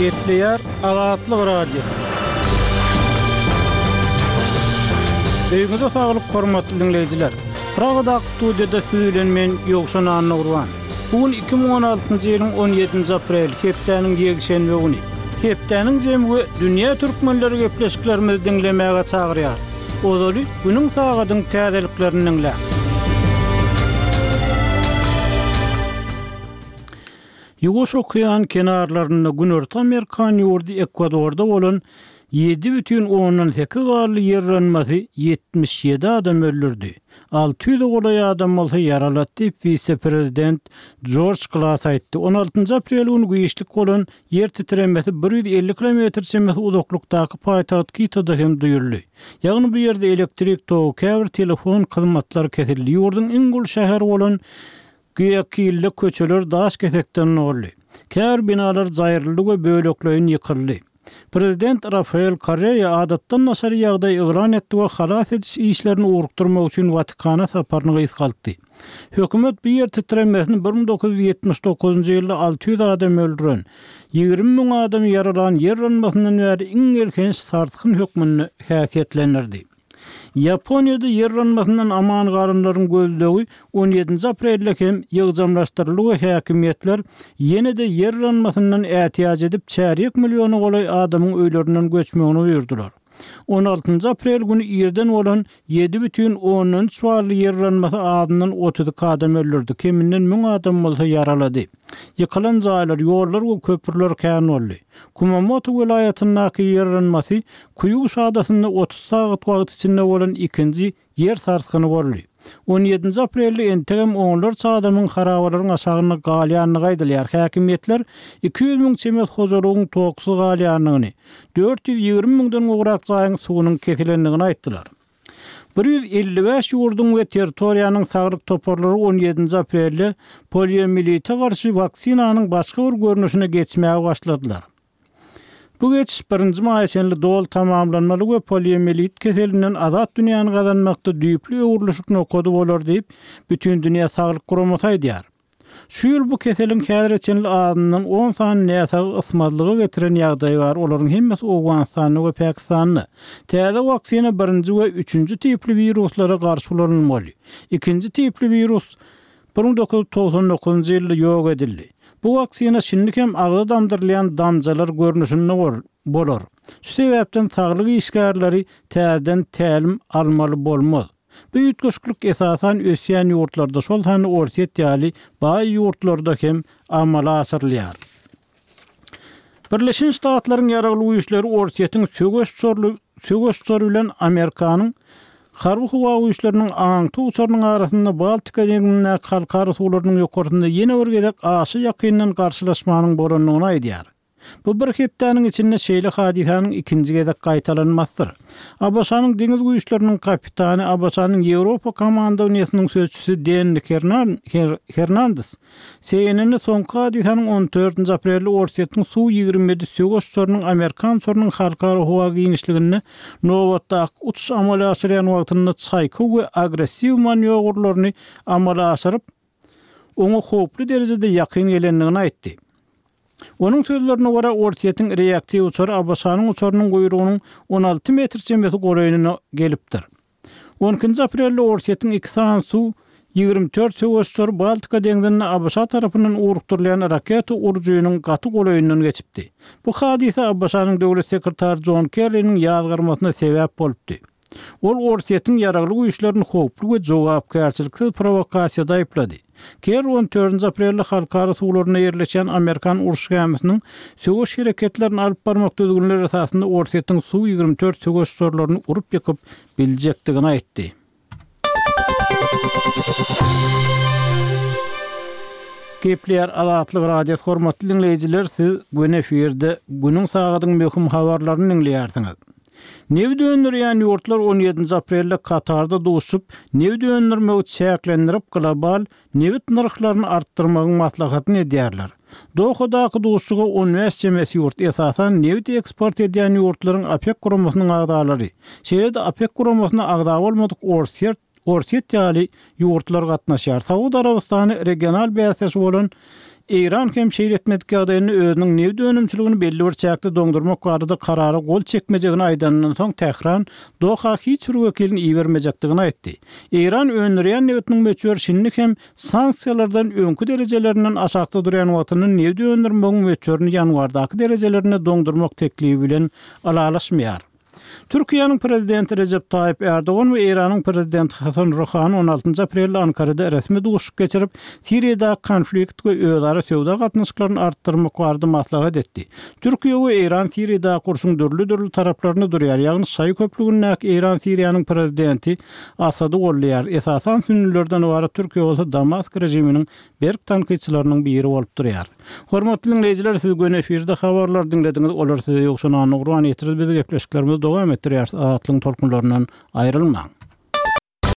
Gepleýär Azatlyk radio. Öýüňize saglyk hormatly dinleýijiler. Pragada studiýada süýlenmen ýokşan Anurwan. Bugün 2016-njy ýylyň 17-nji aprel, hepdeniň ýekşenbe güni. Hepdeniň jemgy dünýä türkmenleri gepleşiklerimizi dinlemäge çagyrýar. Ozaly günüň sagadyň täzeliklerini dinlä. Ýugoş okyan kenarlaryna Günörtü Amerikan ýurdy Ekwadorda bolan 7,8 barly ýerlenmesi 77 adam öldürdi. 600 golay adam bolsa yaralatdy, vice-prezident George Glass aýtdy. 16 aprel günü güýçlik bolan ýer titremesi 150 km semesi uzaklykdaky paýtagat Quito'da hem duýuldy. Ýagny bu ýerde elektrik, tow, käbir, telefon hyzmatlary kesildi. Ýurdun iň gul şäher bolan Güýäkilli köçeler daş kesekden oldy. Kär binalar zaýryldy we bölekleýin ýykyldy. Prezident Rafael Correa adatdan nasar ýagdaý ýylan etdi we halas ediş işlerini urukturmak üçin Vatikana saparyny gysgaltdy. Hökümet bu ýer titremesini 1979-njy ýylda 600 adam öldüren, 20.000 adam yaralan ýerlenmesinden bäri iň erkenç sartykyn hökmüni häsiýetlendirdi. Yaponiýada ýerlenmesinden aman garynlaryň gözlegi 17 aprelde hem ýygjamlaşdyryldy we häkimetler ýene-de ýerlenmesinden ätiýaç edip 4 million golay adamyň öýlerinden göçmegini buyurdular. 16 aprel günü ýerden bolan 7,10 barly ýerlenmesi adından 30 adam öldürdi. Keminden 1000 adam bolsa yaralady. Ýykylan jaýlar, ýollar we köpürler kän boldy. Kumamoto welaýatynyňky ýerlenmesi Kuyuş adasynda 30 sagat wagt içinde bolan ikinji ýer sartykyny boldy. 17 aprelde entegem onlarca adamyň harabalaryň aşagyna galýanyny gaýdylýar. Häkimetler 200.000 çemet hojalygyň toksy galýanyny, 420.000den gowrak jaýyň suwunyň kesilendigini aýtdylar. 155 ýurdun we territoriýanyň saglyk toparlary 17 aprelde poliomielite garşy vaksinanyň başga bir görnüşine geçmäge başladylar. Bu geçiş 1-nji maýasenli dol tamamlanmaly we poliomiyelit keselinden azat dünýäni gazanmakda düýpli öwürlüşik nokady bolar diýip bütün dünýä saglyk guramaty aýdýar. Şu ýyl bu keseliň häzirçenli adyndan 10 sany näsagy ysmadlygy getiren ýagdaý bar. Olaryň hemmesi Awganistany we Pakistany. Täze waksina 1-nji we 3-nji tipli viruslara garşy ulanmaly. 2-nji tipli virus 1999-njy ýylda ýok edildi. Bu waksina şinlik hem agly damdyrlayan damjalar görnüşinde bolar. Şu sebäpden saglyk işgärleri täzeden tälim almaly bolmaz. Bu ýetgeçlik esasan ösýän ýurtlarda, şol hany orsiýet ýaly baý ýurtlarda hem amala asyrlýar. Birleşen Ştatlaryň ýaragly güýçleri orsiýetiň sögeççory bilen Amerikanyň harby howa güýçleriniň aňty uçarynyň arasynda Baltika deňizine halkara suwlarynyň ýokarynda ýene bir gezek aşy ýakyndan garşylaşmanyň bolanyny aýdýar. Bu bir hepdeniň içinde şeýle hadisanyň ikinji gezek gaýtalanmasydyr. Abasanyň deňiz güýçleriniň kapitany, Abasanyň Ýewropa komandowniýasynyň sözçüsü Dan Hernandez CNN-ne soňky hadisanyň 14 aprelde orsiýetiň suw 27 sögeççorynyň Amerikan sorunyň halkara howa giňişligini nowatda uçuş amala asyrýan wagtynda çaýky we agressiw manewrlaryny amala asyryp oňa hoply derejede ýakyn gelendigini aýtdy. Onun sözlerine göre orsiýetiň reaktiw uçary Abasanyň uçarynyň guyrugynyň 16 metr semesi goraýyna gelipdir. 12 aprelde orsiýetiň 2 sany suw 24 sögeççory Baltika deňizine Abasa tarapyndan urukturlayan raketa urjuynyň gaty golaýyndan geçipdi. Bu hadisa Abasanyň döwlet sekretary John Kerry'niň ýazgyrmasyna sebäp bolupdy. Ol orsiýetiň ýaragly güýçlerini hoply we jogapkärçilikli provokasiýada aýplady. Kerry 14 aprelde halkara suwlaryna ýerleşen Amerikan uruş gemisiniň sögeç hereketlerini alyp barmak düzgünler esasında orsiýetiň suw 24 sögeççorlaryny urup ýakyp biljekdigini aýtdy. Gepleýär Azatlyk radio hormatly dinleýijiler, siz gün efirde günüň sagadyň möhüm habarlaryny dinleýärsiňiz. Nevi döndürýän ýurtlar 17 aprelde Katarda duşup, nevi döndürmegi çäklendirip global nevit narhlaryny artdyrmagyň maslahatyny edýärler. Dohadaky duşuga 15 semesi ýurt esasan nevit eksport edýän ýurtlaryň APEC guramasynyň agdalary. Şeýle-de APEC guramasyna agda bolmadyk ortiýet ýaly ýurtlar gatnaşýar. Saudi Arabistany regional bäsesi bolan İran hem şeýle etmedik ýagdaýyny özüniň newde önümçiligini belli bir çäkde doňdurmak barada karary gol çekmejegini aýdandan soň Tehran Doha hiç bir wekilini iýermejekdigini aýtdy. İran önürýän newtiniň meçhur hem sanksiýalardan öňkü derejelerinden aşakda duran watynyň newde öndürmegiň meçhuryny ýanwardaky derejelerine doňdurmak teklibi bilen alalaşmaýar. Türkiýanyň prezidenti Recep Tayyip Erdogan we Iranyň prezidenti Hasan Rouhani 16 aprelde Ankarada resmi duşuk geçirip Siriýada konflikt we özara söwda gatnaşyklaryny artdyrmak barada maslahat etdi. Türkiýe we Iran Siriýada kurşuň dürli taraplaryny durýar. Ýagny şaý köplügünden Iran Siriýanyň prezidenti Asady gollaýar. Esasan sünnilerden wara Türkiýe bolsa Damask rejiminiň berk tanqyçylarynyň biri bolup durýar. Hormatly dinleýijiler, siz göň efirde habarlar dinlediňiz. Olar size ýokşan Nurwan ýetirip bizi gepleşiklerimiz dowam etdirýär. Atlyň tolkunlaryndan aýrylmaň.